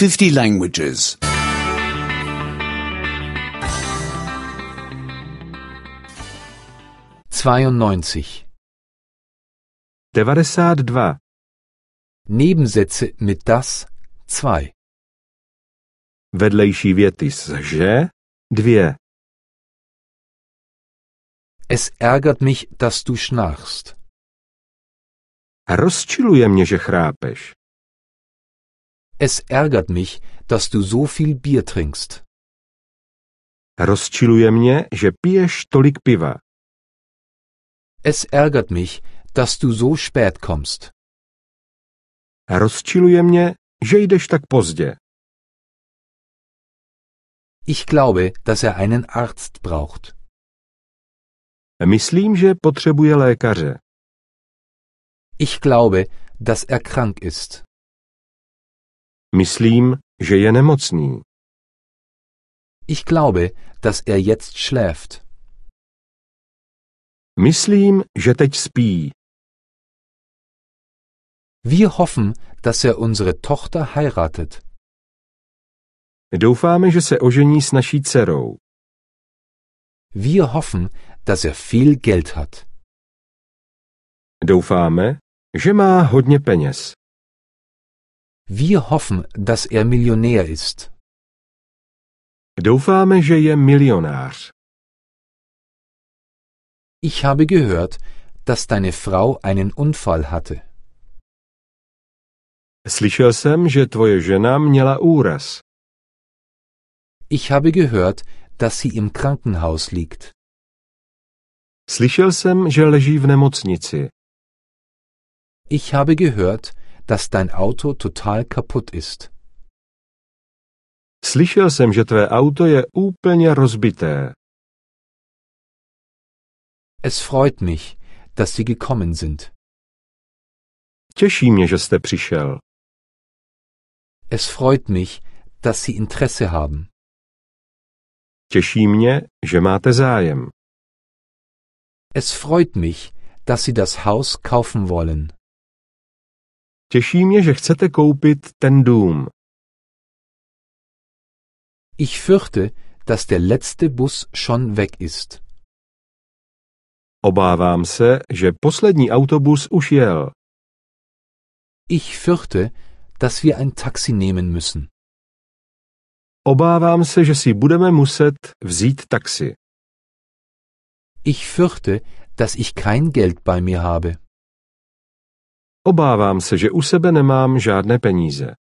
50 languages. 92. 92. Nebensätze mit das 2. Vedlejší věty s že 2. Es ärgert mich, dass du schnarchst. Rozčiluje mě, že chrápeš. Es ärgert mich, dass du so viel Bier trinkst. Rozčiluje mě, že piješ tolik piva. Es ärgert mich, dass du so spät kommst. Rozčiluje mě, že jdeš tak pozdě. Ich glaube, dass er einen Arzt braucht. Myslím, že potřebuje lékaře. Ich glaube, dass er krank ist. Myslím, že je nemocný. Ich glaube, dass er jetzt schläft. Myslím, že teď spí. Wir hoffen, dass er unsere Tochter heiratet. Doufáme, že se ožení s naší dcerou. Wir hoffen, dass er viel Geld hat. Doufáme, že má hodně peněz. Wir hoffen, dass er Millionär ist. Doufáme, že je milionář. Ich habe gehört, dass deine Frau einen Unfall hatte. Slyšel jsem, že tvoje žena měla úraz. Ich habe gehört, dass sie im Krankenhaus liegt. Slyšel jsem, že leží v nemocnici. Ich habe gehört, dass dein Auto total kaputt ist. Slyšel jsem, že tvé auto je úplně rozbité. Es freut mich, dass Sie gekommen sind. Těší mě, že jste přišel. Es freut mich, dass Sie Interesse haben. Těší mě, že máte zájem. Es freut mich, dass Sie das Haus kaufen wollen. Těší mě, že chcete koupit ten dům. Ich fürchte, dass der letzte Bus schon weg ist. Obávám se, že poslední autobus už jel. Ich fürchte, dass wir ein Taxi nehmen müssen. Obávám se, že si budeme muset vzít taxi. Ich fürchte, dass ich kein Geld bei mir habe. Obávám se, že u sebe nemám žádné peníze.